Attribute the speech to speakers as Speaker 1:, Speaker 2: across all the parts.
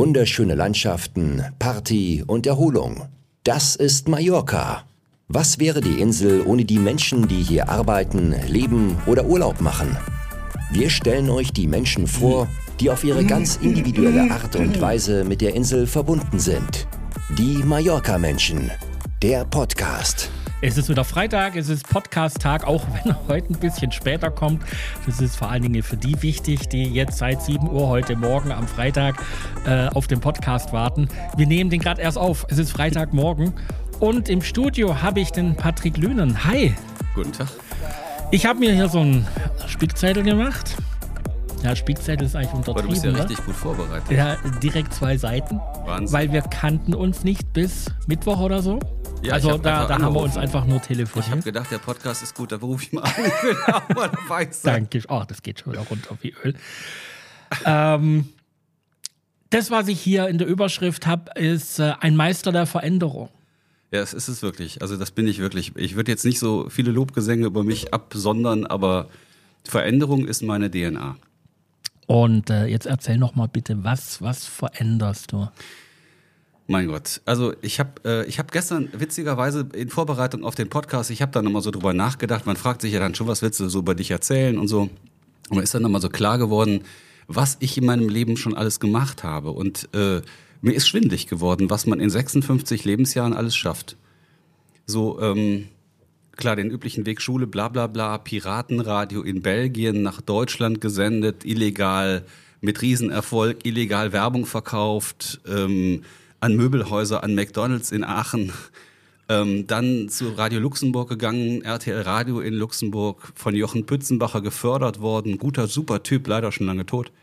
Speaker 1: Wunderschöne Landschaften, Party und Erholung. Das ist Mallorca. Was wäre die Insel ohne die Menschen, die hier arbeiten, leben oder Urlaub machen? Wir stellen euch die Menschen vor, die auf ihre ganz individuelle Art und Weise mit der Insel verbunden sind. Die Mallorca-Menschen. Der Podcast.
Speaker 2: Es ist wieder Freitag, es ist Podcast-Tag, auch wenn er heute ein bisschen später kommt. Das ist vor allen Dingen für die wichtig, die jetzt seit 7 Uhr heute Morgen am Freitag auf den Podcast warten. Wir nehmen den gerade erst auf. Es ist Freitagmorgen und im Studio habe ich den Patrick Lünen. Hi.
Speaker 3: Guten Tag.
Speaker 2: Ich habe mir hier so einen Spickzettel gemacht. Ja, Spickzettel ist eigentlich untertrieben.
Speaker 3: Aber du bist ja
Speaker 2: ne?
Speaker 3: richtig gut vorbereitet.
Speaker 2: Ja, direkt 2 Seiten.
Speaker 3: Wahnsinn.
Speaker 2: Weil wir kannten uns nicht bis Mittwoch oder so.
Speaker 3: Ja,
Speaker 2: also da haben wir uns einfach nur telefoniert.
Speaker 3: Ich habe gedacht, der Podcast ist gut, da rufe ich mal an. Ich will auch mal dabei sein.
Speaker 2: Danke. Oh, das geht schon wieder runter wie Öl. Das, was ich hier in der Überschrift habe, ist ein Meister der Veränderung.
Speaker 3: Ja, das ist es wirklich. Also das bin ich wirklich. Ich würde jetzt nicht so viele Lobgesänge über mich absondern, aber Veränderung ist meine DNA.
Speaker 2: Und jetzt erzähl noch mal bitte, was veränderst du?
Speaker 3: Mein Gott, also ich hab gestern witzigerweise in Vorbereitung auf den Podcast, ich habe da nochmal so drüber nachgedacht, man fragt sich ja dann schon, was willst du so über dich erzählen und so. Und mir ist dann nochmal so klar geworden, was ich in meinem Leben schon alles gemacht habe. Und mir ist schwindelig geworden, was man in 56 Lebensjahren alles schafft. So, klar, den üblichen Weg Schule, bla bla bla, Piratenradio in Belgien, nach Deutschland gesendet, illegal, mit Riesenerfolg, illegal Werbung verkauft, an Möbelhäuser, an McDonald's in Aachen, dann zu Radio Luxemburg gegangen, RTL Radio in Luxemburg, von Jochen Pützenbacher gefördert worden, guter, super Typ, leider schon lange tot.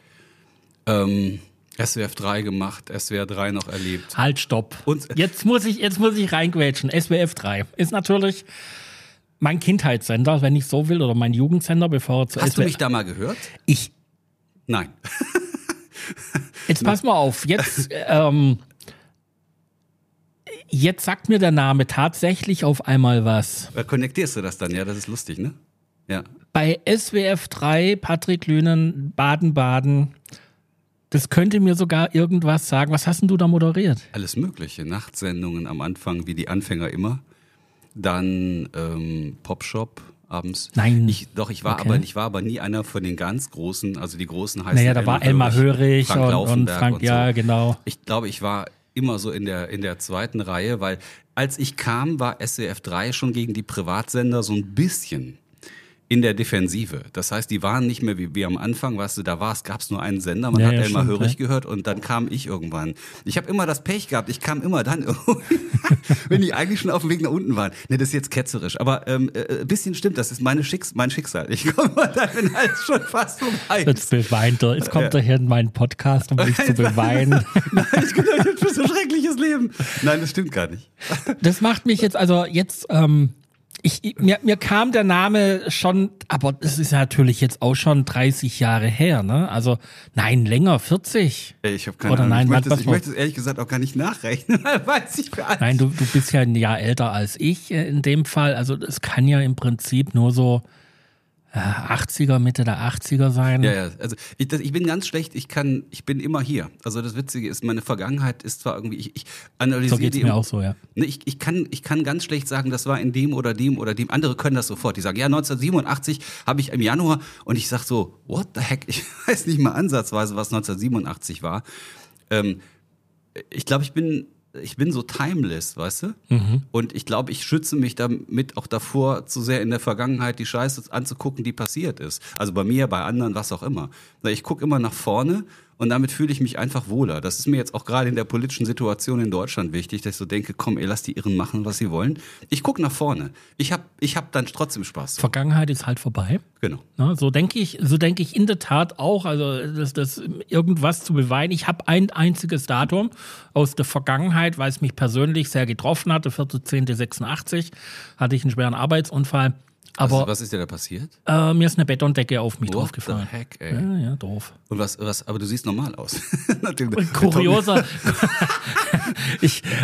Speaker 3: SWF 3 gemacht, SWR 3 noch erlebt.
Speaker 2: Halt, stopp. Und jetzt muss ich reingrätschen. SWF 3 ist natürlich mein Kindheitssender, wenn ich so will, oder mein Jugendsender, bevor er zu
Speaker 3: Hast du mich da mal gehört? Nein.
Speaker 2: Jetzt pass mal auf, Jetzt sagt mir der Name tatsächlich auf einmal was.
Speaker 3: Konnektierst du das dann? Ja, das ist lustig, ne? Ja.
Speaker 2: Bei SWF 3, Patrick Lünen, Baden-Baden, das könnte mir sogar irgendwas sagen. Was hast denn du da moderiert?
Speaker 3: Alles Mögliche. Nachtsendungen am Anfang, wie die Anfänger immer. Dann Popshop abends.
Speaker 2: Nein.
Speaker 3: Ich war aber nie einer von den ganz Großen, also die Großen heißen.
Speaker 2: Naja, da war Elmar Hörig
Speaker 3: und
Speaker 2: Frank,
Speaker 3: und so.
Speaker 2: Ja, genau.
Speaker 3: Ich glaube, ich war immer so in der zweiten Reihe, weil als ich kam, war SWF 3 schon gegen die Privatsender so ein bisschen in der Defensive. Das heißt, die waren nicht mehr wie am Anfang, weißt du, gab's nur einen Sender, man hat Elmar Hörig gehört und dann kam ich irgendwann. Ich habe immer das Pech gehabt, ich kam immer dann irgendwie, wenn die eigentlich schon auf dem Weg nach unten waren. Ne, das ist jetzt ketzerisch, aber ein bisschen stimmt, das ist mein Schicksal. Ich komme mal dann, wenn alles schon fast vorbei ist.
Speaker 2: Jetzt beweint er. Jetzt kommt er hier in meinen Podcast, um mich zu beweinen.
Speaker 3: Nein, ich bin für so ein schreckliches Leben. Nein, das stimmt gar nicht.
Speaker 2: Das macht mich jetzt, mir kam der Name schon, aber das ist natürlich jetzt auch schon 30 Jahre her, ne? Also, nein, länger, 40.
Speaker 3: Ich habe keine Ahnung.
Speaker 2: Nein,
Speaker 3: ich möchte es ehrlich gesagt auch gar nicht nachrechnen, weiß ich gar nicht.
Speaker 2: Nein, du bist ja ein Jahr älter als ich in dem Fall. Also, es kann ja im Prinzip nur so 80er, Mitte der 80er sein.
Speaker 3: Ja, also ich bin ganz schlecht, ich bin immer hier. Also das Witzige ist, meine Vergangenheit ist zwar irgendwie, ich analysiere
Speaker 2: so geht's
Speaker 3: die
Speaker 2: mir auch so, ja.
Speaker 3: Ne, ich kann ganz schlecht sagen, das war in dem oder dem oder dem. Andere können das sofort. Die sagen, ja, 1987 habe ich im Januar und ich sag so, what the heck? Ich weiß nicht mal ansatzweise, was 1987 war. Ich glaube, ich bin so timeless, weißt du? Mhm. Und ich glaube, ich schütze mich damit auch davor, zu sehr in der Vergangenheit die Scheiße anzugucken, die passiert ist. Also bei mir, bei anderen, was auch immer. Ich gucke immer nach vorne und damit fühle ich mich einfach wohler. Das ist mir jetzt auch gerade in der politischen Situation in Deutschland wichtig, dass ich so denke, komm, ey, lass die Irren machen, was sie wollen. Ich gucke nach vorne. Ich hab dann trotzdem Spaß.
Speaker 2: Vergangenheit ist halt vorbei.
Speaker 3: Genau.
Speaker 2: Ja, so denke ich in der Tat auch, also das irgendwas zu beweinen. Ich habe ein einziges Datum aus der Vergangenheit, weil es mich persönlich sehr getroffen hatte. 4.10.86 hatte ich einen schweren Arbeitsunfall. Aber
Speaker 3: was ist dir da passiert?
Speaker 2: Mir ist eine Betondecke auf mich draufgefallen.
Speaker 3: What the heck, ey?
Speaker 2: Ja, doof.
Speaker 3: Und aber du siehst normal aus.
Speaker 2: Kurioser.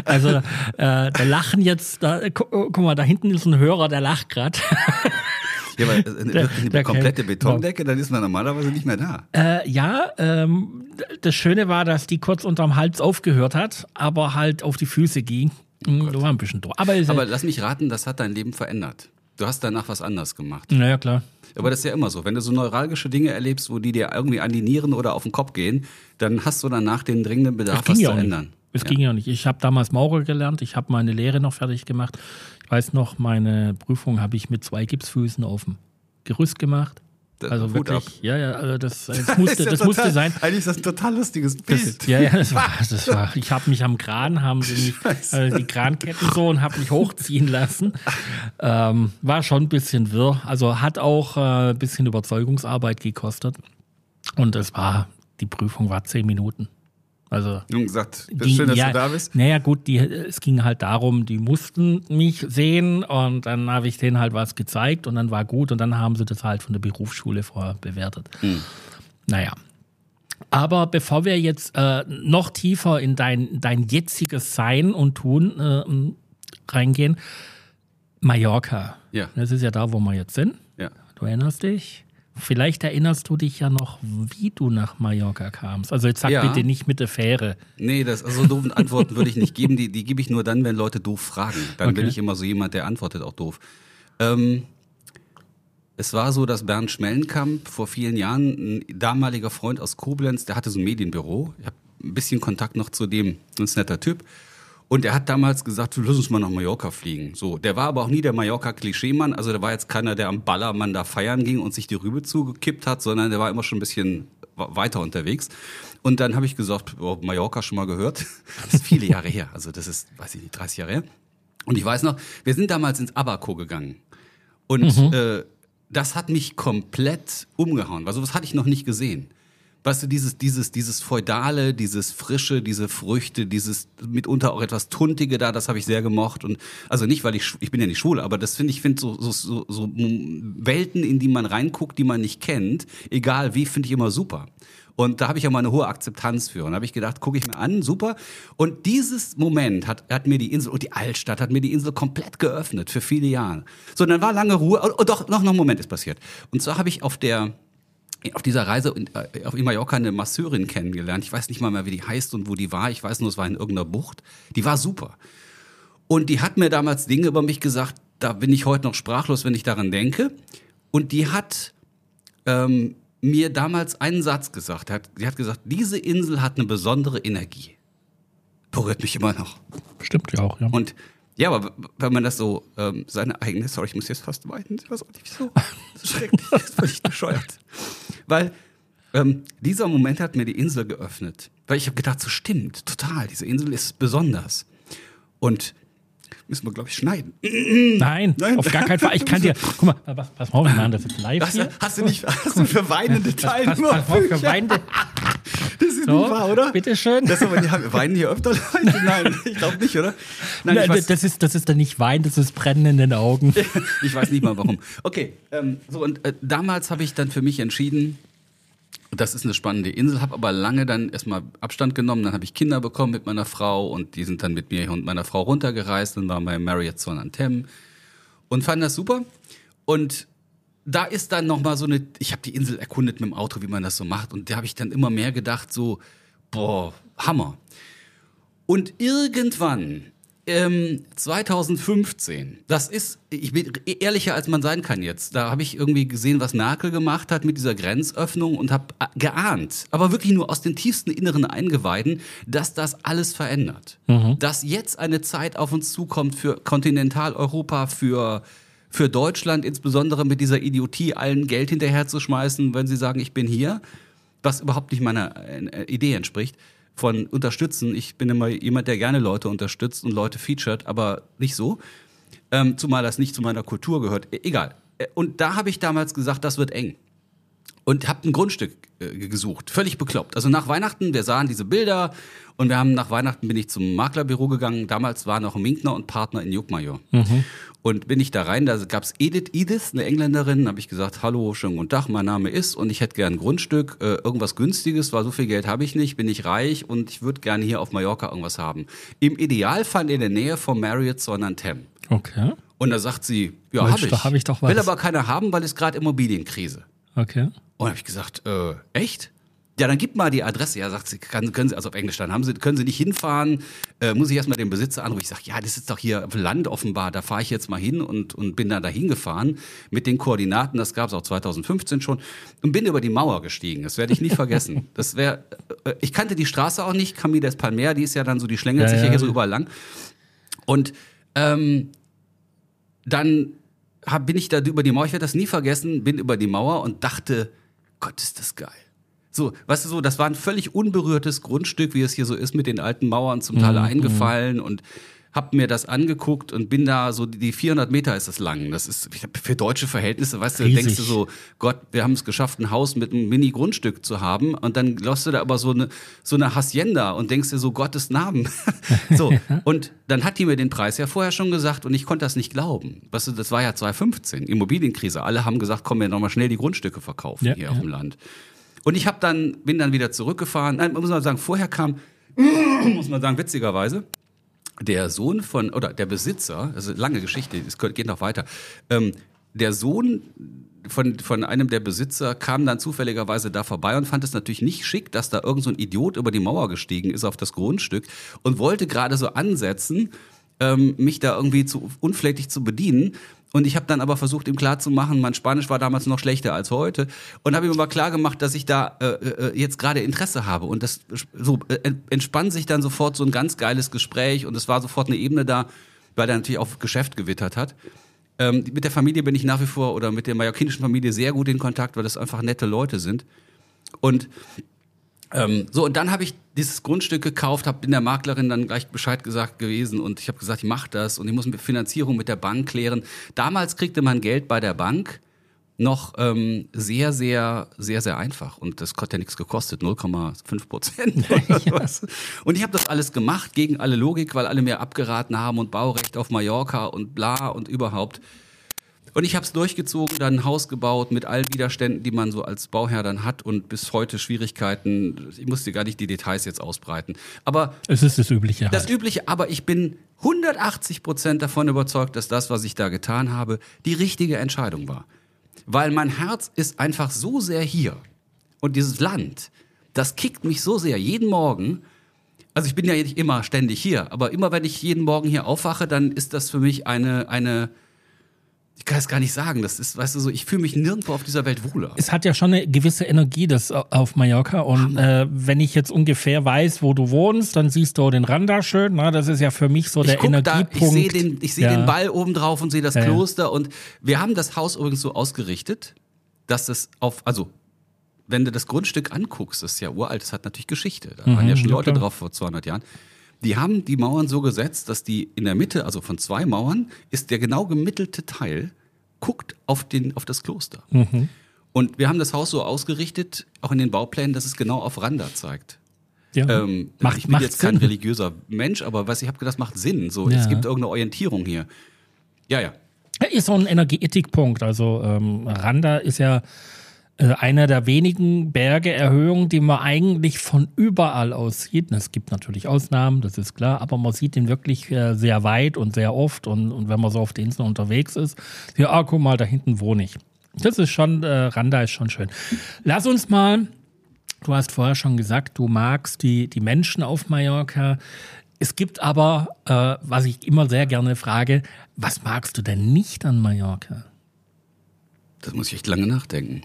Speaker 2: Der Lachen jetzt, guck mal, da hinten ist ein Hörer, der lacht gerade.
Speaker 3: Ja, aber wirklich eine komplette Betondecke, dann ist man normalerweise nicht mehr da.
Speaker 2: Das Schöne war, dass die kurz unterm Hals aufgehört hat, aber halt auf die Füße ging. Da war ein bisschen doof. Aber
Speaker 3: lass mich raten, das hat dein Leben verändert. Du hast danach was anderes gemacht.
Speaker 2: Naja, klar.
Speaker 3: Aber das ist ja immer so. Wenn du so neuralgische Dinge erlebst, wo die dir irgendwie an die Nieren oder auf den Kopf gehen, dann hast du danach den dringenden Bedarf, was zu ändern.
Speaker 2: Es ging ja nicht. Ich habe damals Maurer gelernt. Ich habe meine Lehre noch fertig gemacht. Ich weiß noch, meine Prüfung habe ich mit 2 Gipsfüßen auf dem Gerüst gemacht. Also wirklich, also das musste sein.
Speaker 3: Eigentlich ist das ein total lustiges Bild.
Speaker 2: Das war. Ich habe mich am Kran, haben sie mich die Kranketten so und habe mich hochziehen lassen. War schon ein bisschen wirr. Also hat auch ein bisschen Überzeugungsarbeit gekostet. Und die Prüfung war 10 Minuten. Also,
Speaker 3: gesagt, schön, dass du da bist.
Speaker 2: Naja, gut, es ging halt darum, die mussten mich sehen und dann habe ich denen halt was gezeigt und dann war gut und dann haben sie das halt von der Berufsschule vorher bewertet. Naja. Aber bevor wir jetzt noch tiefer in dein jetziges Sein und Tun reingehen, Mallorca.
Speaker 3: Ja.
Speaker 2: Das ist ja da, wo wir jetzt sind.
Speaker 3: Ja.
Speaker 2: Du erinnerst dich? Vielleicht erinnerst du dich ja noch, wie du nach Mallorca kamst. Also jetzt sag bitte nicht mit der Fähre.
Speaker 3: Nee, so doofe Antworten würde ich nicht geben. Die gebe ich nur dann, wenn Leute doof fragen. Dann bin ich immer so jemand, der antwortet auch doof. Es war so, dass Bernd Schmellenkamp vor vielen Jahren, ein damaliger Freund aus Koblenz, der hatte so ein Medienbüro. Ich habe ein bisschen Kontakt noch zu dem, ein netter Typ. Und er hat damals gesagt, lass uns mal nach Mallorca fliegen. So, der war aber auch nie der Mallorca-Klischeemann. Also der war jetzt keiner, der am Ballermann da feiern ging und sich die Rübe zugekippt hat, sondern der war immer schon ein bisschen weiter unterwegs. Und dann habe ich gesagt, Mallorca schon mal gehört. Das ist viele Jahre her. Also das ist, weiß ich nicht, 30 Jahre her. Und ich weiß noch, wir sind damals ins Abaco gegangen. Und das hat mich komplett umgehauen. Weil sowas hatte ich noch nicht gesehen. Weißt du, dieses Feudale, dieses Frische, diese Früchte, dieses mitunter auch etwas Tuntige da, das habe ich sehr gemocht. Und also nicht, weil ich bin ja nicht schwul, aber das finde so Welten, in die man reinguckt, die man nicht kennt, egal wie, finde ich immer super. Und da habe ich ja mal eine hohe Akzeptanz für. Und da habe ich gedacht, gucke ich mir an, super. Und dieses Moment hat mir die Insel, und die Altstadt hat mir die Insel komplett geöffnet für viele Jahre. So, dann war lange Ruhe. Oh, doch, noch ein Moment ist passiert. Und zwar habe ich auf dieser Reise auf Mallorca eine Masseurin kennengelernt. Ich weiß nicht mal mehr, wie die heißt und wo die war. Ich weiß nur, es war in irgendeiner Bucht. Die war super. Und die hat mir damals Dinge über mich gesagt, da bin ich heute noch sprachlos, wenn ich daran denke. Und die hat mir damals einen Satz gesagt. Sie hat gesagt, diese Insel hat eine besondere Energie. Berührt mich immer noch.
Speaker 2: Stimmt ja auch, ja.
Speaker 3: Und ja, aber wenn man das so, seine eigene, sorry, ich muss jetzt fast weinen, ich weiß auch nicht wieso, das ist schrecklich, das ist völlig bescheuert. Weil dieser Moment hat mir die Insel geöffnet. Weil ich habe gedacht, so stimmt, total, diese Insel ist besonders. Und müssen wir, glaube ich, schneiden.
Speaker 2: Nein, auf gar keinen Fall. Ich kann dir, guck mal, pass mal, wir machen das jetzt live hier.
Speaker 3: Hast du für weinende Teile?
Speaker 2: Pass mal, für weinende.
Speaker 3: Das ist so, nicht wahr, oder?
Speaker 2: Bitteschön.
Speaker 3: Weinen hier öfter Leute? Nein, ich glaube nicht, oder? Nein,
Speaker 2: das ist dann nicht Wein, das ist Brennen in den Augen.
Speaker 3: Ich weiß nicht mal, warum. Okay, damals habe ich dann für mich entschieden, das ist eine spannende Insel, habe aber lange dann erstmal Abstand genommen. Dann habe ich Kinder bekommen mit meiner Frau und die sind dann mit mir und meiner Frau runtergereist. Dann waren wir im Marriott Son-Anthem und fanden das super. Und da ist dann nochmal so ich habe die Insel erkundet mit dem Auto, wie man das so macht. Und da habe ich dann immer mehr gedacht, so, boah, Hammer. Und irgendwann, 2015, ich bin ehrlicher, als man sein kann jetzt, da habe ich irgendwie gesehen, was Merkel gemacht hat mit dieser Grenzöffnung und habe geahnt, aber wirklich nur aus den tiefsten inneren Eingeweiden, dass das alles verändert. Dass jetzt eine Zeit auf uns zukommt für Kontinentaleuropa, für Deutschland, insbesondere mit dieser Idiotie, allen Geld hinterherzuschmeißen, wenn sie sagen, ich bin hier, was überhaupt nicht meiner Idee entspricht, von unterstützen. Ich bin immer jemand, der gerne Leute unterstützt und Leute featured, aber nicht so, zumal das nicht zu meiner Kultur gehört. Egal. Und da habe ich damals gesagt, das wird eng. Und habe ein Grundstück gesucht, völlig bekloppt. Also nach Weihnachten, wir sahen diese Bilder und nach Weihnachten bin ich zum Maklerbüro gegangen. Damals war noch Minkner und Partner in Juckmajor. Und bin ich da rein, da gab's Edith, eine Engländerin, habe ich gesagt, hallo, schönen guten Tag, mein Name ist und ich hätte gern ein Grundstück, irgendwas Günstiges, weil so viel Geld habe ich nicht, bin ich reich und ich würde gerne hier auf Mallorca irgendwas haben. Im Idealfall in der Nähe vom Marriott Son-Anthem.
Speaker 2: Okay.
Speaker 3: Und da sagt sie, ja,
Speaker 2: Hab ich doch was.
Speaker 3: Will aber keiner haben, weil es gerade Immobilienkrise.
Speaker 2: Okay.
Speaker 3: Und dann habe ich gesagt, echt? Ja, dann gib mal die Adresse. Ja, sagt sie, können Sie, also auf Englisch dann, können Sie nicht hinfahren? Muss ich erstmal den Besitzer anrufen? Ich sage, ja, das ist doch hier auf Land offenbar, da fahre ich jetzt mal hin und bin dann dahin gefahren mit den Koordinaten, das gab es auch 2015 schon, und bin über die Mauer gestiegen. Das werde ich nie vergessen. Ich kannte die Straße auch nicht, Camille des Palmer, die ist ja dann so, die schlängelt sich ja hier so überall lang. Und dann bin ich da über die Mauer, ich werde das nie vergessen, bin über die Mauer und dachte, Gott, ist das geil. So, weißt du, das war ein völlig unberührtes Grundstück, wie es hier so ist, mit den alten Mauern zum Teil eingefallen, und hab mir das angeguckt und bin da so, die 400 Meter ist das lang. Das ist für deutsche Verhältnisse, weißt du, denkst du so, Gott, wir haben es geschafft, ein Haus mit einem Mini-Grundstück zu haben, und dann läufst du da aber so eine Hacienda und denkst dir so, Gottes Namen. So, und dann hat die mir den Preis ja vorher schon gesagt und ich konnte das nicht glauben. Weißt du, das war ja 2015, Immobilienkrise. Alle haben gesagt, komm, wir nochmal schnell die Grundstücke verkaufen hier auf dem Land. Und ich bin dann wieder zurückgefahren. Nein, muss man sagen, vorher kam, muss man sagen, witzigerweise, der Sohn der Besitzer, also lange Geschichte, es geht noch weiter, der Sohn von einem der Besitzer kam dann zufälligerweise da vorbei und fand es natürlich nicht schick, dass da irgend so ein Idiot über die Mauer gestiegen ist auf das Grundstück und wollte gerade so ansetzen, mich da irgendwie unflätig zu bedienen. Und ich habe dann aber versucht, ihm klarzumachen, mein Spanisch war damals noch schlechter als heute. Und habe ihm aber klar gemacht, dass ich da jetzt gerade Interesse habe. Und das entspann sich dann sofort so ein ganz geiles Gespräch. Und es war sofort eine Ebene da, weil er natürlich auch Geschäft gewittert hat. Mit der Familie bin ich nach wie vor, oder mit der mallorquinischen Familie, sehr gut in Kontakt, weil das einfach nette Leute sind. Und und dann habe ich dieses Grundstück gekauft, bin der Maklerin dann gleich Bescheid gesagt gewesen und ich habe gesagt, ich mache das und ich muss mit Finanzierung mit der Bank klären. Damals kriegte man Geld bei der Bank noch sehr, sehr, sehr, sehr einfach und das hat ja nichts gekostet, 0,5% oder sowas. Und ich habe das alles gemacht gegen alle Logik, weil alle mir abgeraten haben und Baurecht auf Mallorca und bla und überhaupt. Und ich habe es durchgezogen, dann ein Haus gebaut mit allen Widerständen, die man so als Bauherr dann hat und bis heute Schwierigkeiten. Ich muss dir gar nicht die Details jetzt ausbreiten. Aber
Speaker 2: es ist das Übliche.
Speaker 3: Das Übliche, aber ich bin 180% davon überzeugt, dass das, was ich da getan habe, die richtige Entscheidung war. Weil mein Herz ist einfach so sehr hier. Und dieses Land, das kickt mich so sehr jeden Morgen. Also ich bin ja nicht immer ständig hier, aber immer wenn ich jeden Morgen hier aufwache, dann ist das für mich eine ich kann es gar nicht sagen. Das ist, weißt du, so, ich fühle mich nirgendwo auf dieser Welt wohler.
Speaker 2: Es hat ja schon eine gewisse Energie, das auf Mallorca. Und wenn ich jetzt ungefähr weiß, wo du wohnst, dann siehst du den Randa schön. Na, das ist ja für mich so der Energiepunkt.
Speaker 3: Ich sehe den Ball oben drauf und sehe das Kloster. Und wir haben das Haus übrigens so ausgerichtet, dass es wenn du das Grundstück anguckst, das ist ja uralt, das hat natürlich Geschichte. Da waren ja schon Leute drauf vor 200 Jahren. Die haben die Mauern so gesetzt, dass die in der Mitte, also von 2 Mauern, ist der genau gemittelte Teil, guckt auf das Kloster. Und wir haben das Haus so ausgerichtet, auch in den Bauplänen, dass es genau auf Randa zeigt.
Speaker 2: Ja.
Speaker 3: Ich bin jetzt kein religiöser Mensch, aber ich habe gedacht, das macht Sinn. So, es gibt irgendeine Orientierung hier. Ja.
Speaker 2: Ist so ein Energetikpunkt. Also Randa ist ja einer der wenigen Berge-Erhöhungen, die man eigentlich von überall aus sieht. Es gibt natürlich Ausnahmen, das ist klar, aber man sieht ihn wirklich sehr weit und sehr oft. Und wenn man so auf den Inseln unterwegs ist, ja, guck mal, da hinten wohne ich. Das ist schon, Randa ist schon schön. Lass uns mal, du hast vorher schon gesagt, du magst die Menschen auf Mallorca. Es gibt aber, was ich immer sehr gerne frage, was magst du denn nicht an Mallorca?
Speaker 3: Das muss ich echt lange nachdenken.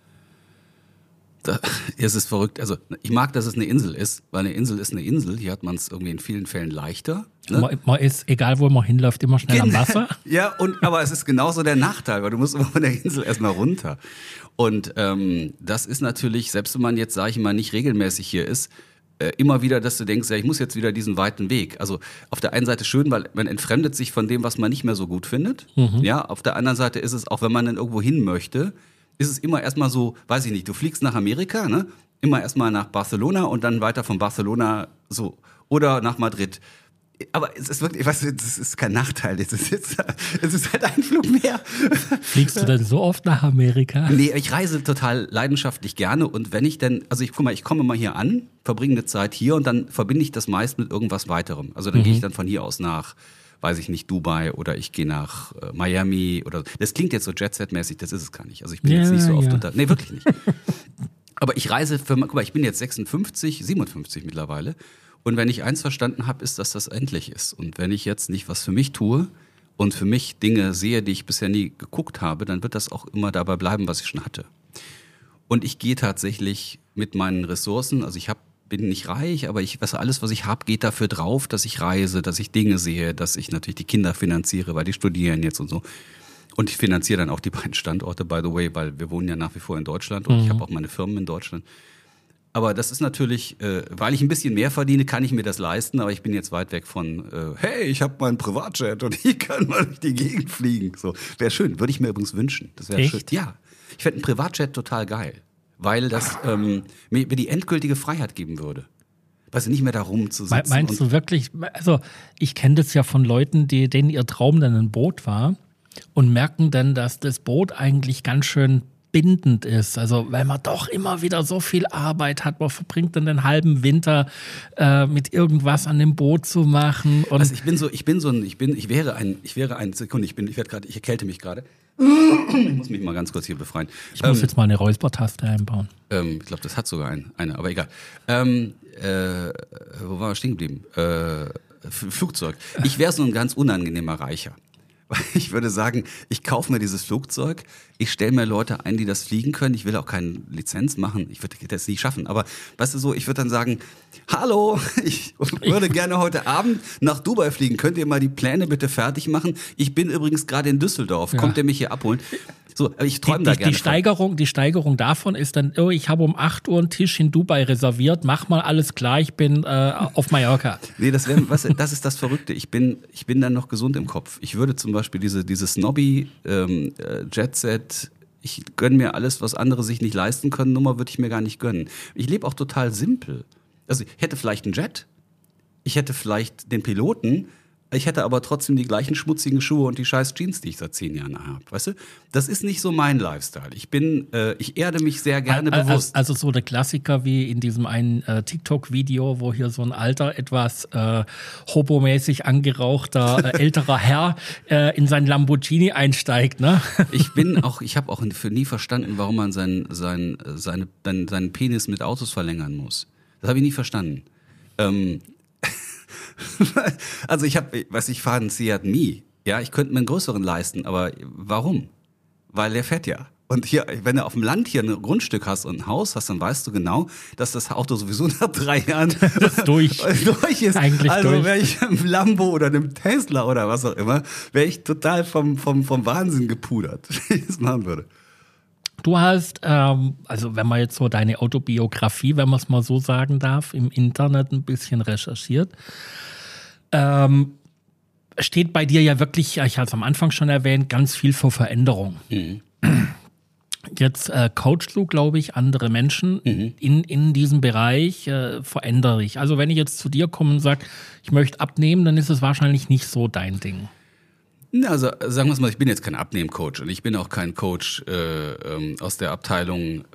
Speaker 3: Es ist verrückt. Also ich mag, dass es eine Insel ist, weil eine Insel ist eine Insel. Hier hat man es irgendwie in vielen Fällen leichter. Ne?
Speaker 2: Man ist, egal wo man hinläuft, immer schnell am Wasser.
Speaker 3: Ja, aber es ist genauso der Nachteil, weil du musst immer von der Insel erstmal runter. Und das ist natürlich, selbst wenn man jetzt, sage ich mal, nicht regelmäßig hier ist, immer wieder, dass du denkst, ja, ich muss jetzt wieder diesen weiten Weg. Also auf der einen Seite schön, weil man entfremdet sich von dem, was man nicht mehr so gut findet. Ja, auf der anderen Seite ist es, auch wenn man dann irgendwo hin möchte, ist es immer erstmal so, weiß ich nicht, du fliegst nach Amerika, ne? Immer erstmal nach Barcelona und dann weiter von Barcelona so oder nach Madrid. Aber es ist wirklich, weißt du, das ist kein Nachteil, es ist halt ein Flug mehr.
Speaker 2: Fliegst du denn so oft nach Amerika?
Speaker 3: Nee, ich reise total leidenschaftlich gerne und wenn ich denn, also ich komme mal hier an, verbringe eine Zeit hier und dann verbinde ich das meist mit irgendwas weiterem. Also dann gehe ich dann von hier aus nach weiß ich nicht, Dubai oder ich gehe nach Miami oder das klingt jetzt so Jet-Set-mäßig, das ist es gar nicht. Also ich bin jetzt nicht so oft nee, wirklich nicht. Aber ich reise guck mal, ich bin jetzt 57 mittlerweile und wenn ich eins verstanden habe, ist, dass das endlich ist. Und wenn ich jetzt nicht was für mich tue und für mich Dinge sehe, die ich bisher nie geguckt habe, dann wird das auch immer dabei bleiben, was ich schon hatte. Und ich gehe tatsächlich mit meinen Ressourcen, also bin nicht reich, aber alles, was ich habe, geht dafür drauf, dass ich reise, dass ich Dinge sehe, dass ich natürlich die Kinder finanziere, weil die studieren jetzt und so. Und ich finanziere dann auch die beiden Standorte, by the way, weil wir wohnen ja nach wie vor in Deutschland und ich habe auch meine Firmen in Deutschland. Aber das ist natürlich, weil ich ein bisschen mehr verdiene, kann ich mir das leisten, aber ich bin jetzt weit weg von, hey, ich habe meinen Privatjet und ich kann mal durch die Gegend fliegen. So, wäre schön, würde ich mir übrigens wünschen. Das wäre schön. Ja, ich fände einen Privatjet total geil. Weil das mir die endgültige Freiheit geben würde. Weißt du, nicht mehr da rumzusitzen.
Speaker 2: Meinst du wirklich, also ich kenne das ja von Leuten, denen ihr Traum dann ein Boot war und merken dann, dass das Boot eigentlich ganz schön bindend ist. Also weil man doch immer wieder so viel Arbeit hat, man verbringt dann den halben Winter mit irgendwas an dem Boot zu machen. Und
Speaker 3: also ich wäre ein Sekunde, ich erkälte mich gerade. Ich muss mich mal ganz kurz hier befreien.
Speaker 2: Ich muss jetzt mal eine Räuspertaste einbauen.
Speaker 3: Ich glaube, das hat sogar eine, aber egal. Wo war wir stehen geblieben? Flugzeug. Ich wäre so ein ganz unangenehmer Reicher. Ich würde sagen, ich kaufe mir dieses Flugzeug, ich stelle mir Leute ein, die das fliegen können. Ich will auch keine Lizenz machen, ich würde das nicht schaffen. Aber weißt du so, ich würde dann sagen, hallo, ich würde gerne heute Abend nach Dubai fliegen. Könnt ihr mal die Pläne bitte fertig machen? Ich bin übrigens gerade in Düsseldorf. Ja. Kommt ihr mich hier abholen? So, ich träume da gerne. Die Steigerung davon ist dann, ich habe um 8 Uhr einen Tisch in Dubai reserviert, mach mal alles klar, ich bin auf Mallorca. Nee, das ist das Verrückte. Ich bin dann noch gesund im Kopf. Ich würde zum Beispiel diese Snobby Jet-Set, ich gönne mir alles, was andere sich nicht leisten können, Nummer würde ich mir gar nicht gönnen. Ich lebe auch total simpel. Also ich hätte vielleicht einen Jet, ich hätte vielleicht den Piloten, ich hätte aber trotzdem die gleichen schmutzigen Schuhe und die scheiß Jeans, die ich seit 10 Jahren habe. Weißt du? Das ist nicht so mein Lifestyle. Ich erde mich sehr gerne bewusst.
Speaker 2: Also so der Klassiker wie in diesem einen TikTok-Video, wo hier so ein alter, etwas hobomäßig angerauchter älterer Herr in sein Lamborghini einsteigt, ne?
Speaker 3: Ich habe auch für nie verstanden, warum man seinen Penis mit Autos verlängern muss. Das habe ich nie verstanden. Also ich fahre einen Seat Mii. Ja, ich könnte mir einen größeren leisten, aber warum? Weil der fährt ja. Und hier, wenn du auf dem Land hier ein Grundstück hast und ein Haus hast, dann weißt du genau, dass das Auto sowieso nach 3 Jahren durch ist.
Speaker 2: Eigentlich
Speaker 3: also
Speaker 2: durch.
Speaker 3: Wäre ich einem Lambo oder einem Tesla oder was auch immer, wäre ich total vom Wahnsinn gepudert, wenn ich das machen würde.
Speaker 2: Du hast, also wenn man jetzt so deine Autobiografie, wenn man es mal so sagen darf, im Internet ein bisschen recherchiert, steht bei dir ja wirklich, ich hatte es am Anfang schon erwähnt, ganz viel für Veränderung. Mhm. Jetzt coachst du, glaube ich, andere Menschen in diesem Bereich, verändere dich. Also wenn ich jetzt zu dir komme und sage, ich möchte abnehmen, dann ist es wahrscheinlich nicht so dein Ding.
Speaker 3: Also sagen wir es mal, ich bin jetzt kein Abnehmcoach und ich bin auch kein Coach aus der Abteilung,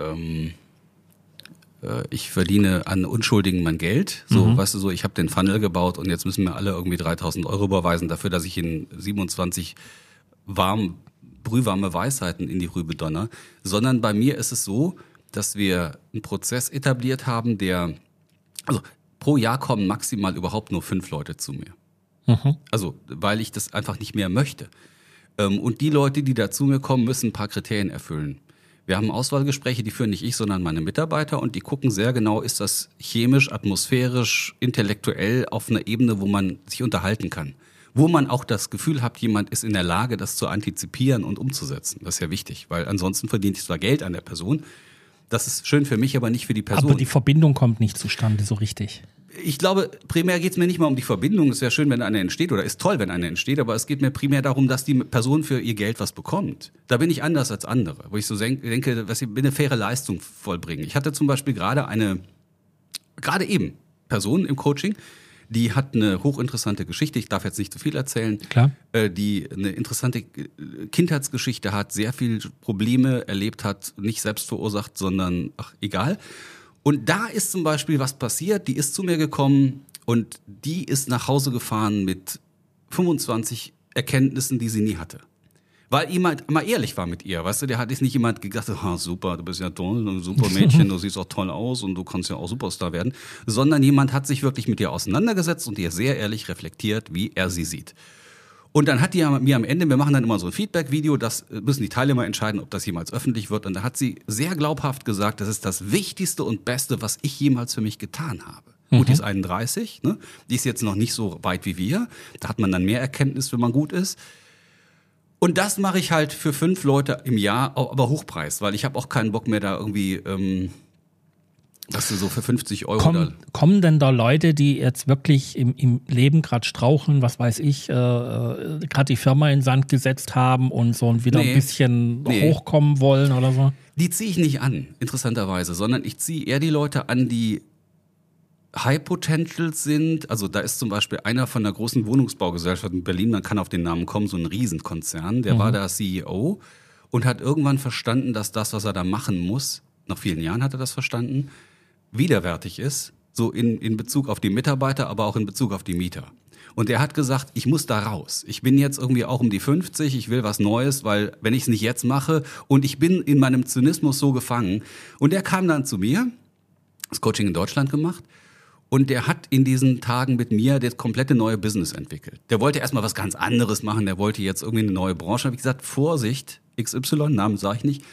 Speaker 3: ich verdiene an Unschuldigen mein Geld. So, weißt du, so ich habe den Funnel gebaut und jetzt müssen mir alle irgendwie 3.000 € überweisen dafür, dass ich in 27 brühwarme Weisheiten in die Rübe donner. Sondern bei mir ist es so, dass wir einen Prozess etabliert haben, also pro Jahr kommen maximal überhaupt nur 5 Leute zu mir. Also, weil ich das einfach nicht mehr möchte. Und die Leute, die da zu mir kommen, müssen ein paar Kriterien erfüllen. Wir haben Auswahlgespräche, die führen nicht ich, sondern meine Mitarbeiter und die gucken sehr genau, ist das chemisch, atmosphärisch, intellektuell auf einer Ebene, wo man sich unterhalten kann. Wo man auch das Gefühl hat, jemand ist in der Lage, das zu antizipieren und umzusetzen. Das ist ja wichtig, weil ansonsten verdiene ich zwar Geld an der Person, das ist schön für mich, aber nicht für die Person.
Speaker 2: Aber die Verbindung kommt nicht zustande, so richtig.
Speaker 3: Ich glaube, primär geht es mir nicht mal um die Verbindung. Es wäre schön, wenn eine entsteht oder ist toll, wenn eine entsteht, aber es geht mir primär darum, dass die Person für ihr Geld was bekommt. Da bin ich anders als andere, wo ich so denke, dass ich eine faire Leistung vollbringe. Ich hatte zum Beispiel gerade eben Person im Coaching, die hat eine hochinteressante Geschichte. Ich darf jetzt nicht zu viel erzählen.
Speaker 2: Klar.
Speaker 3: Die eine interessante Kindheitsgeschichte hat, sehr viel Probleme erlebt hat, nicht selbst verursacht, sondern egal. Und da ist zum Beispiel was passiert, die ist zu mir gekommen und die ist nach Hause gefahren mit 25 Erkenntnissen, die sie nie hatte. Weil jemand mal ehrlich war mit ihr, weißt du, der hat jetzt nicht jemand gesagt, super, du bist ja toll, ein super Mädchen, du siehst auch toll aus und du kannst ja auch Superstar werden, sondern jemand hat sich wirklich mit ihr auseinandergesetzt und ihr sehr ehrlich reflektiert, wie er sie sieht. Und dann hat die mir am Ende, wir machen dann immer so ein Feedback-Video, das müssen die Teilnehmer entscheiden, ob das jemals öffentlich wird. Und da hat sie sehr glaubhaft gesagt, das ist das Wichtigste und Beste, was ich jemals für mich getan habe. Gut, die ist 31, ne? Die ist jetzt noch nicht so weit wie wir. Da hat man dann mehr Erkenntnis, wenn man gut ist. Und das mache ich halt für 5 Leute im Jahr, aber Hochpreis, weil ich habe auch keinen Bock mehr da irgendwie, was du so für 50 Euro
Speaker 2: kommen denn da Leute, die jetzt wirklich im Leben gerade straucheln, was weiß ich, gerade die Firma in den Sand gesetzt haben und so wieder ein bisschen hochkommen wollen oder so?
Speaker 3: Die ziehe ich nicht an, interessanterweise, sondern ich ziehe eher die Leute an, die High Potential sind. Also da ist zum Beispiel einer von der großen Wohnungsbaugesellschaft in Berlin, man kann auf den Namen kommen, so ein Riesenkonzern, der war da CEO und hat irgendwann verstanden, dass das, was er da machen muss, nach vielen Jahren hat er das verstanden, widerwärtig ist, so in Bezug auf die Mitarbeiter, aber auch in Bezug auf die Mieter. Und er hat gesagt, ich muss da raus. Ich bin jetzt irgendwie auch um die 50, ich will was Neues, weil wenn ich es nicht jetzt mache und ich bin in meinem Zynismus so gefangen. Und er kam dann zu mir, das Coaching in Deutschland gemacht, und der hat in diesen Tagen mit mir das komplette neue Business entwickelt. Der wollte erstmal was ganz anderes machen, der wollte jetzt irgendwie eine neue Branche. Da habe ich gesagt, Vorsicht, XY, Namen sage ich nicht.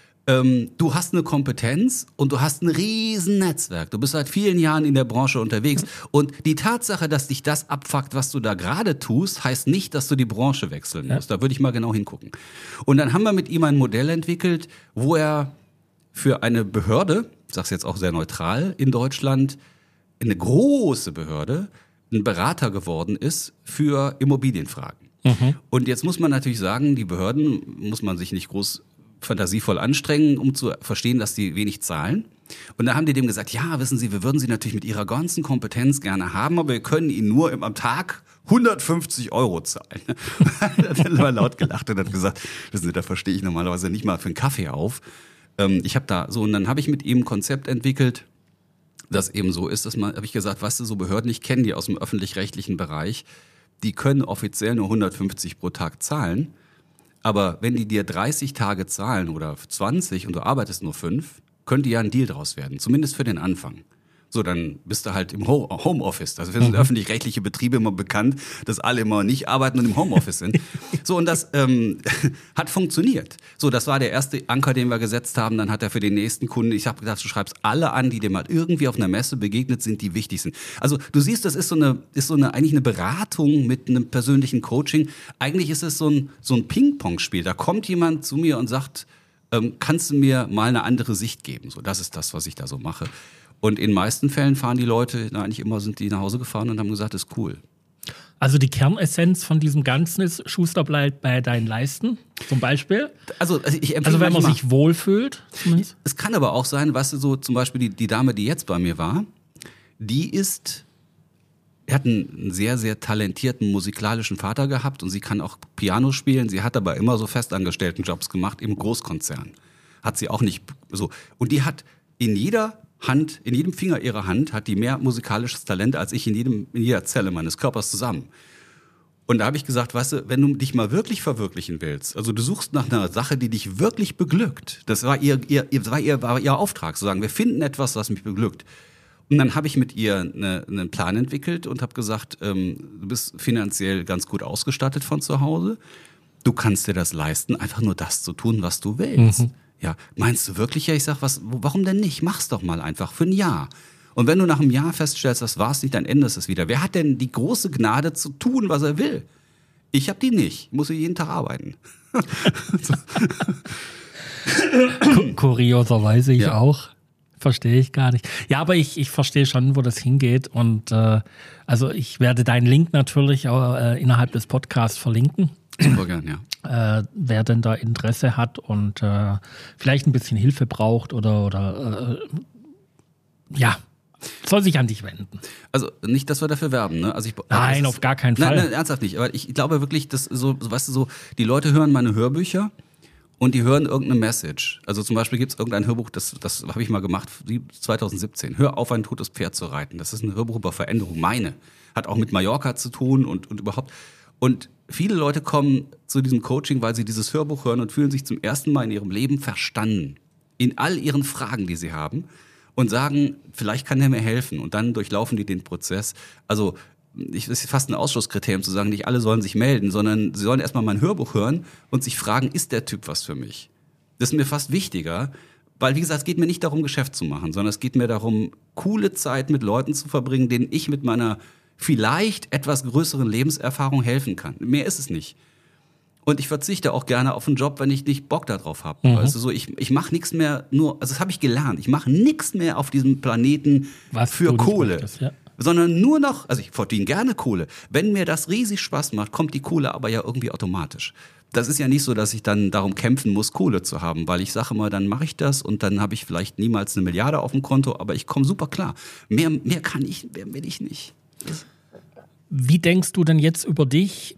Speaker 3: Du hast eine Kompetenz und du hast ein riesen Netzwerk. Du bist seit vielen Jahren in der Branche unterwegs. Und die Tatsache, dass dich das abfuckt, was du da gerade tust, heißt nicht, dass du die Branche wechseln musst. Da würde ich mal genau hingucken. Und dann haben wir mit ihm ein Modell entwickelt, wo er für eine Behörde, ich sage es jetzt auch sehr neutral, in Deutschland, eine große Behörde, ein Berater geworden ist für Immobilienfragen. Und jetzt muss man natürlich sagen, die Behörden muss man sich nicht groß fantasievoll anstrengen, um zu verstehen, dass die wenig zahlen. Und dann haben die dem gesagt, ja, wissen Sie, wir würden Sie natürlich mit Ihrer ganzen Kompetenz gerne haben, aber wir können Ihnen nur am Tag 150 Euro zahlen. Hat er mal laut gelacht und hat gesagt, wissen Sie, da verstehe ich normalerweise nicht mal für einen Kaffee auf. Ich habe da so, und dann habe ich mit ihm ein Konzept entwickelt, das eben so ist, habe ich gesagt, weißt du, so Behörden, ich kenne die aus dem öffentlich-rechtlichen Bereich, die können offiziell nur 150 pro Tag zahlen. Aber wenn die dir 30 Tage zahlen oder 20 und du arbeitest nur 5, könnte ja ein Deal draus werden, zumindest für den Anfang. So, dann bist du halt im Homeoffice. Also wir sind öffentlich-rechtliche Betriebe immer bekannt, dass alle immer nicht arbeiten und im Homeoffice sind. So, und das hat funktioniert. So, das war der erste Anker, den wir gesetzt haben. Dann hat er für den nächsten Kunden, ich habe gedacht, du schreibst alle an, die dir mal irgendwie auf einer Messe begegnet sind, die wichtig sind. Also du siehst, das ist eigentlich eine Beratung mit einem persönlichen Coaching. Eigentlich ist es so ein Ping-Pong-Spiel. Da kommt jemand zu mir und sagt, kannst du mir mal eine andere Sicht geben? So, das ist das, was ich da so mache. Und in den meisten Fällen fahren die Leute, eigentlich immer sind die nach Hause gefahren und haben gesagt, das ist cool.
Speaker 2: Also die Kernessenz von diesem Ganzen ist, Schuster bleibt bei deinen Leisten, zum Beispiel.
Speaker 3: Also ich empfehle
Speaker 2: wenn man sich wohlfühlt. Zumindest.
Speaker 3: Es kann aber auch sein, weißt du, so zum Beispiel die Dame, die jetzt bei mir war, hat einen sehr, sehr talentierten musikalischen Vater gehabt und sie kann auch Piano spielen. Sie hat aber immer so festangestellten Jobs gemacht im Großkonzern. Hat sie auch nicht so. Und die hat in jedem Finger ihrer Hand hat die mehr musikalisches Talent als ich in jeder Zelle meines Körpers zusammen. Und da habe ich gesagt, weißt du, wenn du dich mal wirklich verwirklichen willst, also du suchst nach einer Sache, die dich wirklich beglückt. Das war ihr Auftrag, zu sagen, wir finden etwas, was mich beglückt. Und dann habe ich mit ihr einen Plan entwickelt und habe gesagt, du bist finanziell ganz gut ausgestattet von zu Hause. Du kannst dir das leisten, einfach nur das zu tun, was du willst. Ja, meinst du wirklich? Ja, ich sag, warum denn nicht? Mach's doch mal einfach für ein Jahr. Und wenn du nach einem Jahr feststellst, das war's nicht, dann änderst du es wieder. Wer hat denn die große Gnade zu tun, was er will? Ich habe die nicht. Ich muss jeden Tag arbeiten.
Speaker 2: Kurioserweise ich auch. Verstehe ich gar nicht. Ja, aber ich verstehe schon, wo das hingeht. Und also ich werde deinen Link natürlich auch, innerhalb des Podcasts verlinken.
Speaker 3: Super gern, ja.
Speaker 2: Wer denn da Interesse hat und vielleicht ein bisschen Hilfe braucht oder soll sich an dich wenden.
Speaker 3: Also nicht, dass wir dafür werben, ne? Also
Speaker 2: nein, auf gar keinen Fall.
Speaker 3: Nein, ernsthaft nicht. Aber ich glaube wirklich, dass so, weißt du, so die Leute hören meine Hörbücher und die hören irgendeine Message. Also zum Beispiel gibt es irgendein Hörbuch, das habe ich mal gemacht, 2017. Hör auf, ein totes Pferd zu reiten. Das ist ein Hörbuch über Veränderung. Hat auch mit Mallorca zu tun und überhaupt. Und viele Leute kommen zu diesem Coaching, weil sie dieses Hörbuch hören und fühlen sich zum ersten Mal in ihrem Leben verstanden. In all ihren Fragen, die sie haben. Und sagen, vielleicht kann der mir helfen. Und dann durchlaufen die den Prozess. Also das ist fast ein Ausschlusskriterium zu sagen, nicht alle sollen sich melden, sondern sie sollen erstmal mein Hörbuch hören und sich fragen, ist der Typ was für mich? Das ist mir fast wichtiger, weil, wie gesagt, es geht mir nicht darum, Geschäft zu machen, sondern es geht mir darum, coole Zeit mit Leuten zu verbringen, denen ich mit meiner vielleicht etwas größeren Lebenserfahrung helfen kann. Mehr ist es nicht. Und ich verzichte auch gerne auf einen Job, wenn ich nicht Bock darauf habe. Also so, ich mache nichts mehr, also das habe ich gelernt, ich mache nichts mehr auf diesem Planeten für Kohle. Möchtest, ja. Sondern nur noch, also ich verdiene gerne Kohle. Wenn mir das riesig Spaß macht, kommt die Kohle aber ja irgendwie automatisch. Das ist ja nicht so, dass ich dann darum kämpfen muss, Kohle zu haben, weil ich sage immer, dann mache ich das und dann habe ich vielleicht niemals 1 Milliarde auf dem Konto, aber ich komme super klar. Mehr will ich nicht.
Speaker 2: Wie denkst du denn jetzt über dich?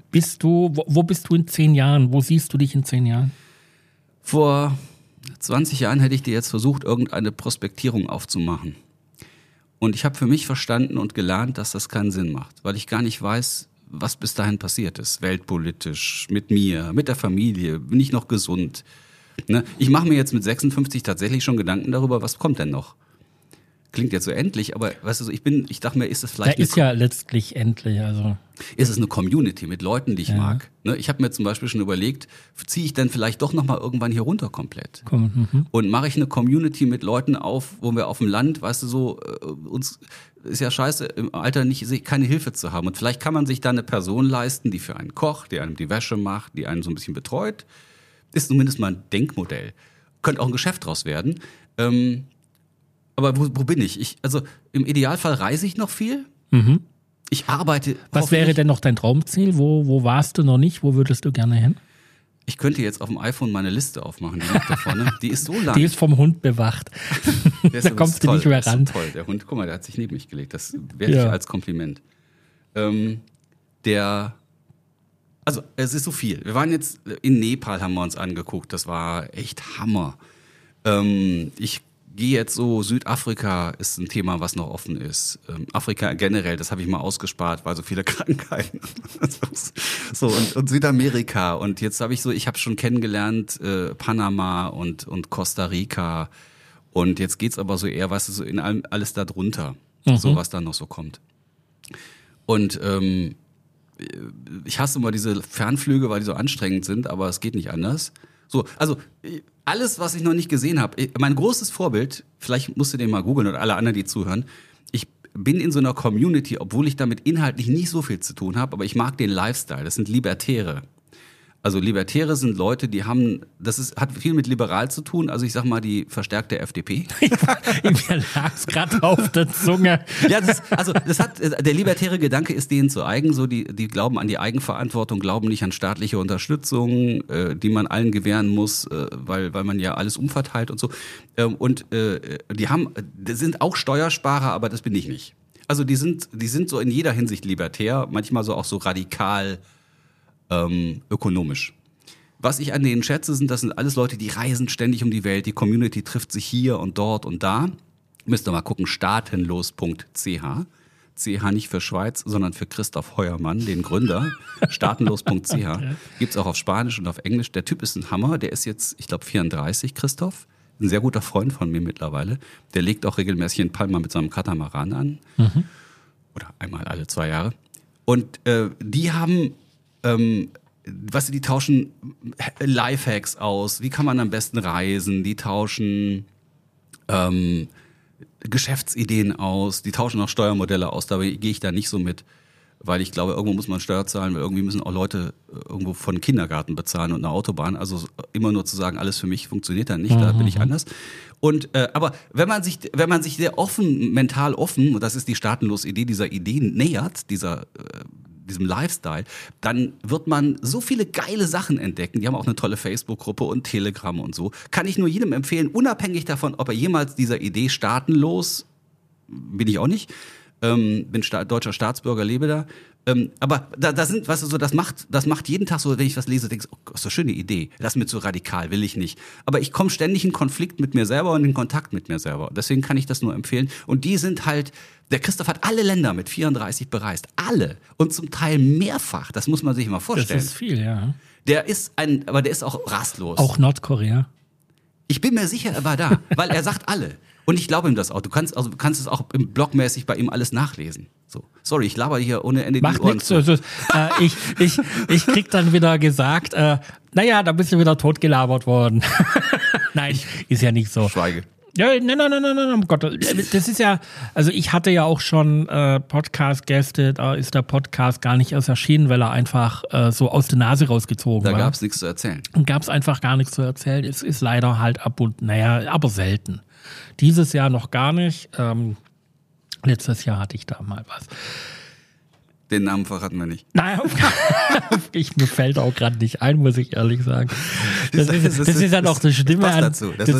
Speaker 2: Wo bist du in 10 Jahren? Wo siehst du dich in 10 Jahren?
Speaker 3: Vor 20 Jahren hätte ich dir jetzt versucht, irgendeine Prospektierung aufzumachen. Und ich habe für mich verstanden und gelernt, dass das keinen Sinn macht, weil ich gar nicht weiß, was bis dahin passiert ist, weltpolitisch, mit mir, mit der Familie, bin ich noch gesund. Ne? Ich mache mir jetzt mit 56 tatsächlich schon Gedanken darüber, was kommt denn noch? Klingt jetzt so endlich, aber weißt du, ich dachte mir, ist es vielleicht...
Speaker 2: ist ja letztlich endlich, also...
Speaker 3: Ist es eine Community mit Leuten, die ich mag? Ne? Ich habe mir zum Beispiel schon überlegt, ziehe ich dann vielleicht doch nochmal irgendwann hier runter komplett? Und mache ich eine Community mit Leuten auf, wo wir auf dem Land, weißt du, so, uns ist ja scheiße, im Alter keine Hilfe zu haben. Und vielleicht kann man sich da eine Person leisten, die für einen kocht, die einem die Wäsche macht, die einen so ein bisschen betreut. Ist zumindest mal ein Denkmodell. Könnte auch ein Geschäft draus werden. Aber wo bin ich? Also im Idealfall reise ich noch viel. Ich arbeite.
Speaker 2: Was wäre denn noch dein Traumziel? Wo warst du noch nicht? Wo würdest du gerne hin?
Speaker 3: Ich könnte jetzt auf dem iPhone meine Liste aufmachen, die liegt da vorne. Die ist so lang.
Speaker 2: Die ist vom Hund bewacht. Da kommst du nicht mehr ran.
Speaker 3: Das ist toll. Der Hund, guck mal, der hat sich neben mich gelegt. Das werde ich als Kompliment. Also es ist so viel. Wir waren jetzt in Nepal, haben wir uns angeguckt. Das war echt Hammer. Ich gehe jetzt so, Südafrika ist ein Thema, was noch offen ist. Afrika generell, das habe ich mal ausgespart, weil so viele Krankheiten. So, und Südamerika. Und jetzt habe ich habe schon kennengelernt, Panama und Costa Rica. Und jetzt geht's aber so eher, weißt du, so in alles da drunter. So, was da noch so kommt. Und ich hasse immer diese Fernflüge, weil die so anstrengend sind, aber es geht nicht anders. So, also alles, was ich noch nicht gesehen habe, mein großes Vorbild, vielleicht musst du den mal googeln oder alle anderen, die zuhören, ich bin in so einer Community, obwohl ich damit inhaltlich nicht so viel zu tun habe, aber ich mag den Lifestyle, das sind Libertäre. Also Libertäre sind Leute, die haben, hat viel mit liberal zu tun, also ich sag mal die verstärkte FDP.
Speaker 2: Mir lag's gerade auf der Zunge.
Speaker 3: Ja, der libertäre Gedanke ist denen zu eigen, so die glauben an die Eigenverantwortung, glauben nicht an staatliche Unterstützung, die man allen gewähren muss, weil man ja alles umverteilt und so. Und die sind auch Steuersparer, aber das bin ich nicht. Also die sind so in jeder Hinsicht libertär, manchmal so auch so radikal ökonomisch. Was ich an denen schätze, das sind alles Leute, die reisen ständig um die Welt, die Community trifft sich hier und dort und da. Müsst ihr mal gucken, staatenlos.ch. CH nicht für Schweiz, sondern für Christoph Heuermann, den Gründer. Staatenlos.ch. Gibt's auch auf Spanisch und auf Englisch. Der Typ ist ein Hammer, der ist jetzt, ich glaube, 34, Christoph. Ein sehr guter Freund von mir mittlerweile. Der legt auch regelmäßig in Palma mit seinem Katamaran an. Oder einmal alle 2 Jahre. Und die haben die tauschen Lifehacks aus, wie kann man am besten reisen, die tauschen Geschäftsideen aus, die tauschen auch Steuermodelle aus, da gehe ich da nicht so mit, weil ich glaube, irgendwo muss man Steuer zahlen, weil irgendwie müssen auch Leute irgendwo von Kindergarten bezahlen und eine Autobahn, also immer nur zu sagen, alles für mich funktioniert dann nicht, da bin ich anders. Und aber wenn man sich sehr offen, mental offen, und das ist die staatenlose Idee, dieser Ideen nähert, diesem Lifestyle, dann wird man so viele geile Sachen entdecken. Die haben auch eine tolle Facebook-Gruppe und Telegram und so. Kann ich nur jedem empfehlen, unabhängig davon, ob er jemals dieser Idee staatenlos, bin ich auch nicht, bin deutscher Staatsbürger, lebe da, Aber da sind, weißt du, so, das macht jeden Tag so, wenn ich was lese, denkst du, oh, ist doch eine schöne Idee. Das ist mir zu radikal, will ich nicht. Aber ich komme ständig in Konflikt mit mir selber und in Kontakt mit mir selber. Deswegen kann ich das nur empfehlen. Und die sind halt, der Christoph hat alle Länder mit 34 bereist. Alle. Und zum Teil mehrfach. Das muss man sich mal vorstellen.
Speaker 2: Das ist viel, ja.
Speaker 3: Aber der ist auch rastlos.
Speaker 2: Auch Nordkorea.
Speaker 3: Ich bin mir sicher, er war da, weil er sagt alle. Und ich glaube ihm das auch. Du kannst es auch blogmäßig bei ihm alles nachlesen. So. Sorry, ich laber hier ohne Ende
Speaker 2: Macht
Speaker 3: die Ohren
Speaker 2: nichts.
Speaker 3: zu.
Speaker 2: Also, ich krieg dann wieder gesagt, naja, da bist du wieder totgelabert worden. Nein, ist ja nicht so.
Speaker 3: Schweige.
Speaker 2: Ja, nein, um Gott. Das ist ja, also ich hatte ja auch schon Podcast-Gäste, da ist der Podcast gar nicht erst erschienen, weil er einfach so aus der Nase rausgezogen war.
Speaker 3: Da gab es nichts zu erzählen.
Speaker 2: Und gab es einfach gar nichts zu erzählen. Es ist leider halt aber selten. Dieses Jahr noch gar nicht. Letztes Jahr hatte ich da mal was.
Speaker 3: Den Namen verraten wir nicht.
Speaker 2: Nein, mir fällt auch gerade nicht ein, muss ich ehrlich sagen. Das ist ja noch das Schlimme an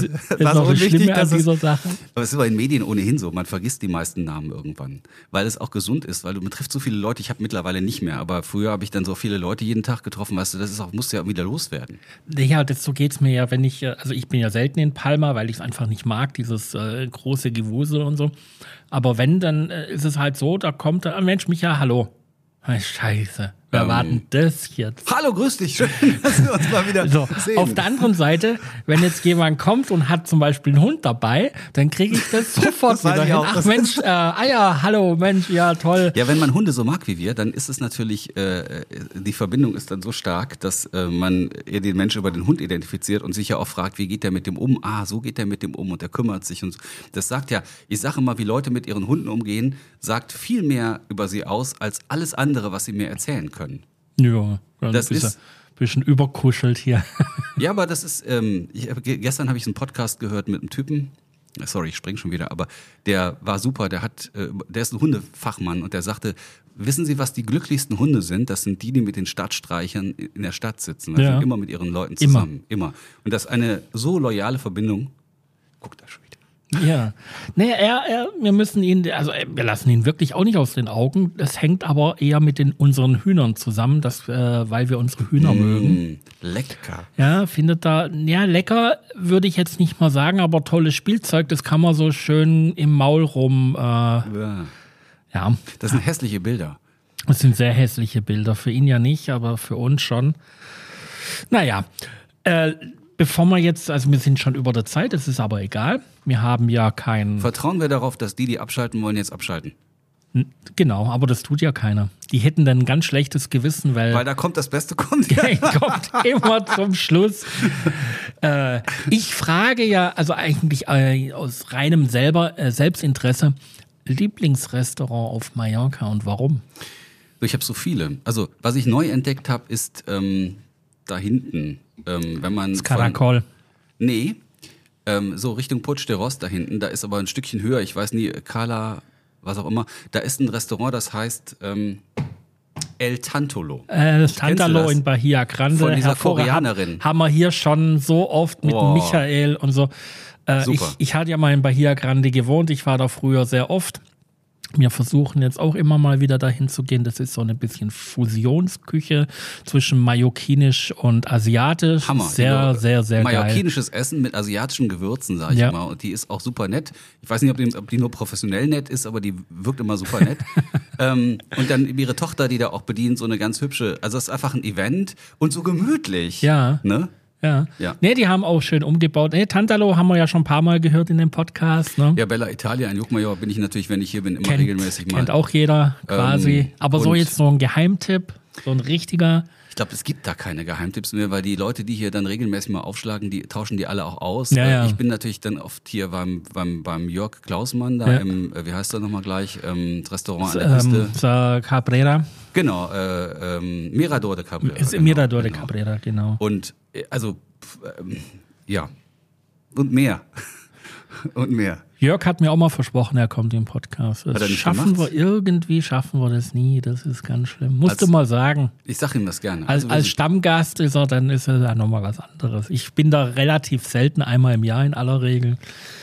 Speaker 2: dieser Sache.
Speaker 3: Aber es ist aber in Medien ohnehin so. Man vergisst die meisten Namen irgendwann. Weil es auch gesund ist, weil man trifft so viele Leute. Ich habe mittlerweile nicht mehr, aber früher habe ich dann so viele Leute jeden Tag getroffen. Weißt du, das ist auch, muss ja wieder loswerden.
Speaker 2: Ja, so geht's mir ja, wenn ich bin ja selten in Palma, weil ich es einfach nicht mag, dieses große Gewusel und so. Aber wenn, dann ist es halt so, da kommt ein Mensch, Micha, hallo. Scheiße, wer war denn das jetzt?
Speaker 3: Hallo, grüß dich, schön, dass wir uns mal wieder sehen.
Speaker 2: Auf der anderen Seite, wenn jetzt jemand kommt und hat zum Beispiel einen Hund dabei, dann kriege ich das sofort wieder hin. Ach Mensch, ja, hallo, Mensch, ja, toll.
Speaker 3: Ja, wenn man Hunde so mag wie wir, dann ist es natürlich, die Verbindung ist dann so stark, dass man eher den Menschen über den Hund identifiziert und sich ja auch fragt, wie geht der mit dem um? Ah, so geht der mit dem um und der kümmert sich. Und das sagt ja, ich sage immer, wie Leute mit ihren Hunden umgehen, sagt viel mehr über sie aus, als alles andere, was sie mir erzählen können.
Speaker 2: Ja,
Speaker 3: das ist
Speaker 2: ein bisschen überkuschelt hier.
Speaker 3: Ja, aber das ist, gestern habe ich einen Podcast gehört mit einem Typen, sorry, ich spring schon wieder, aber der war super, der ist ein Hundefachmann und der sagte, wissen Sie, was die glücklichsten Hunde sind? Das sind die mit den Stadtstreichern in der Stadt sitzen. Die sind immer mit ihren Leuten zusammen. Immer. Und das ist eine so loyale Verbindung. Guck da schon wieder.
Speaker 2: Ja, nee, wir müssen ihn, also wir lassen ihn wirklich auch nicht aus den Augen. Das hängt aber eher mit unseren Hühnern zusammen, weil wir unsere Hühner mögen.
Speaker 3: Lecker.
Speaker 2: Ja, lecker würde ich jetzt nicht mal sagen, aber tolles Spielzeug, das kann man so schön im Maul rum. Ja.
Speaker 3: Das sind hässliche Bilder.
Speaker 2: Das sind sehr hässliche Bilder. Für ihn ja nicht, aber für uns schon. Naja, bevor wir jetzt, also wir sind schon über der Zeit, das ist aber egal. Wir haben ja keinen.
Speaker 3: Vertrauen wir darauf, dass die abschalten wollen, jetzt abschalten?
Speaker 2: Genau, aber das tut ja keiner. Die hätten dann ein ganz schlechtes Gewissen, weil
Speaker 3: da kommt das Beste, kommt
Speaker 2: immer zum Schluss. Ich frage ja, also eigentlich aus reinem Selbstinteresse, Lieblingsrestaurant auf Mallorca und warum?
Speaker 3: Ich habe so viele. Also, was ich neu entdeckt habe, ist da hinten. Wenn man
Speaker 2: das Caracol.
Speaker 3: Nee, so Richtung Puig de Ros da hinten, da ist aber ein Stückchen höher, ich weiß nie, Cala, was auch immer, da ist ein Restaurant, das heißt El Tantolo.
Speaker 2: Tantalo in Bahia Grande.
Speaker 3: Von dieser Koreanerin.
Speaker 2: Haben wir hier schon so oft mit Michael und so. Ich hatte ja mal in Bahia Grande gewohnt, ich war da früher sehr oft. Wir versuchen jetzt auch immer mal wieder dahin zu gehen. Das ist so eine bisschen Fusionsküche zwischen mallorquinisch und asiatisch.
Speaker 3: Hammer.
Speaker 2: Sehr, sehr, sehr geil.
Speaker 3: Mallorquinisches Essen mit asiatischen Gewürzen, sag ich immer. Und die ist auch super nett. Ich weiß nicht, ob die nur professionell nett ist, aber die wirkt immer super nett. Und dann ihre Tochter, die da auch bedient, so eine ganz hübsche. Also es ist einfach ein Event und so gemütlich.
Speaker 2: Ja.
Speaker 3: Ne?
Speaker 2: Ja. Nee, die haben auch schön umgebaut. Nee, Tantalo haben wir ja schon ein paar Mal gehört in dem Podcast. Ne?
Speaker 3: Ja, Bella Italia in Juckmajor bin ich natürlich, wenn ich hier bin, immer regelmäßig mal.
Speaker 2: Kennt auch jeder quasi. Aber so jetzt so ein Geheimtipp, so ein richtiger.
Speaker 3: Ich glaube, es gibt da keine Geheimtipps mehr, weil die Leute, die hier dann regelmäßig mal aufschlagen, die tauschen die alle auch aus.
Speaker 2: Ja. Ich
Speaker 3: bin natürlich dann oft hier beim Jörg Klausmann da im, wie heißt er nochmal gleich, das Restaurant an der Küste.
Speaker 2: Cabrera.
Speaker 3: Genau, Mirador de Cabrera.
Speaker 2: Mirador de Cabrera, genau.
Speaker 3: Und also, ja, und mehr. Und mehr.
Speaker 2: Jörg hat mir auch mal versprochen, er kommt im Podcast. Schaffen wir das nie. Das ist ganz schlimm. Musst du mal sagen.
Speaker 3: Ich sag ihm das gerne.
Speaker 2: Als Stammgast ist er, dann ist er da nochmal was anderes. Ich bin da relativ selten, einmal im Jahr in aller Regel.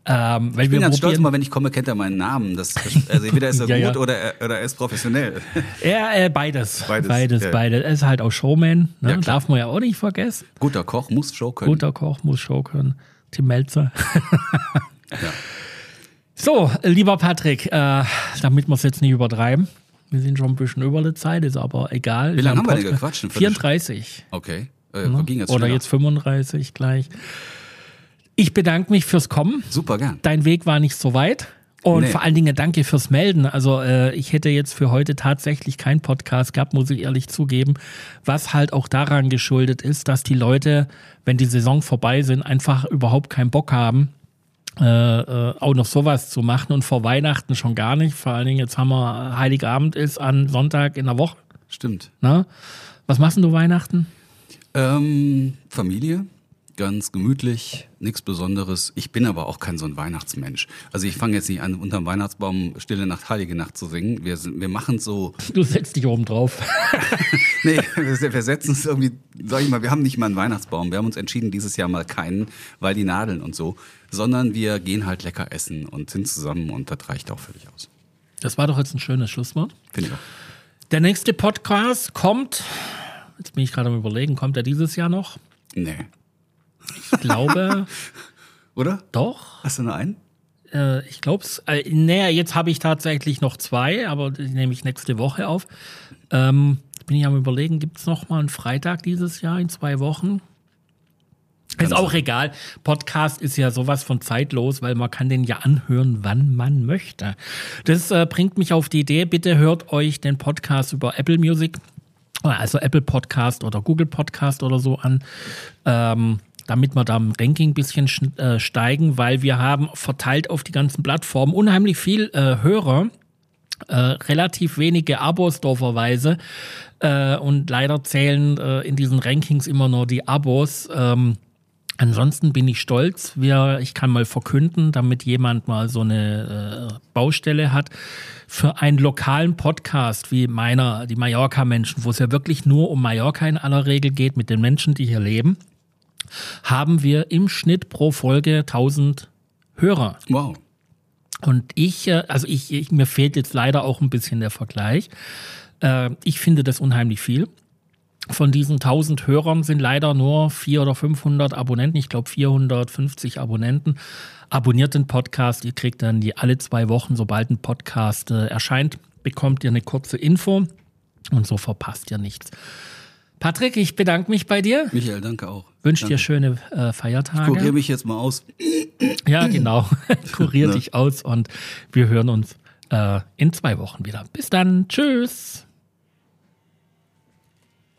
Speaker 2: Weil
Speaker 3: ich bin ganz stolz, mal wenn ich komme, kennt er meinen Namen. Also entweder ist er gut oder er ist professionell.
Speaker 2: Beides.
Speaker 3: Ja.
Speaker 2: Er ist halt auch Showman, ne?
Speaker 3: Ja,
Speaker 2: darf man ja auch nicht vergessen.
Speaker 3: Guter Koch muss Show können.
Speaker 2: Tim Melzer.
Speaker 3: Ja.
Speaker 2: So, lieber Patrick, damit wir es jetzt nicht übertreiben, wir sind schon ein bisschen über der Zeit, ist aber egal.
Speaker 3: Wie lange haben wir denn gequatscht?
Speaker 2: 34.
Speaker 3: Okay,
Speaker 2: Oder
Speaker 3: ging jetzt schneller.
Speaker 2: jetzt 35 gleich. Ich bedanke mich fürs Kommen.
Speaker 3: Super, gern.
Speaker 2: Dein Weg war nicht so weit. Und vor allen Dingen danke fürs Melden. Also ich hätte jetzt für heute tatsächlich keinen Podcast gehabt, muss ich ehrlich zugeben. Was halt auch daran geschuldet ist, dass die Leute, wenn die Saison vorbei sind, einfach überhaupt keinen Bock haben, auch noch sowas zu machen. Und vor Weihnachten schon gar nicht. Vor allen Dingen jetzt haben wir Heiligabend ist an Sonntag in der Woche.
Speaker 3: Stimmt.
Speaker 2: Na? Was machst du Weihnachten?
Speaker 3: Familie. Ganz gemütlich, nichts Besonderes. Ich bin aber auch kein so ein Weihnachtsmensch. Also ich fange jetzt nicht an, unterm Weihnachtsbaum Stille Nacht, Heilige Nacht zu singen. Wir machen so...
Speaker 2: Du setzt dich oben drauf.
Speaker 3: Nee, wir setzen es irgendwie, sag ich mal, wir haben nicht mal einen Weihnachtsbaum. Wir haben uns entschieden, dieses Jahr mal keinen, weil die Nadeln und so. Sondern wir gehen halt lecker essen und sind zusammen und das reicht auch völlig aus.
Speaker 2: Das war doch jetzt ein schönes Schlusswort.
Speaker 3: Finde ich auch.
Speaker 2: Der nächste Podcast kommt, jetzt bin ich gerade am Überlegen, kommt er dieses Jahr noch?
Speaker 3: Nee.
Speaker 2: Ich glaube.
Speaker 3: Oder?
Speaker 2: Doch.
Speaker 3: Hast du nur einen?
Speaker 2: Ich glaube es. Jetzt habe ich tatsächlich noch 2, aber die nehme ich nächste Woche auf. Bin ich am Überlegen, gibt es noch mal einen Freitag dieses Jahr in 2 Wochen? Ist auch egal. Podcast ist ja sowas von zeitlos, weil man kann den ja anhören, wann man möchte. Das bringt mich auf die Idee, bitte hört euch den Podcast über Apple Music, also Apple Podcast oder Google Podcast oder so an. Damit wir da im Ranking ein bisschen steigen, weil wir haben verteilt auf die ganzen Plattformen unheimlich viel Hörer, relativ wenige Abos dooferweise und leider zählen in diesen Rankings immer nur die Abos. Ansonsten bin ich stolz. Ich kann mal verkünden, damit jemand mal so eine Baustelle hat, für einen lokalen Podcast wie meiner, die Mallorca-Menschen, wo es ja wirklich nur um Mallorca in aller Regel geht, mit den Menschen, die hier leben, haben wir im Schnitt pro Folge 1000 Hörer.
Speaker 3: Wow.
Speaker 2: Und mir fehlt jetzt leider auch ein bisschen der Vergleich. Ich finde das unheimlich viel. Von diesen 1000 Hörern sind leider nur 400 oder 500 Abonnenten. Ich glaube 450 Abonnenten. Abonniert den Podcast. Ihr kriegt dann alle 2 Wochen, sobald ein Podcast erscheint, bekommt ihr eine kurze Info. Und so verpasst ihr nichts. Patrick, ich bedanke mich bei dir.
Speaker 3: Michael, danke auch.
Speaker 2: Wünsche dir schöne Feiertage.
Speaker 3: Ich kuriere mich jetzt mal aus.
Speaker 2: Ja, genau. Kurier dich aus und wir hören uns in 2 Wochen wieder. Bis dann. Tschüss.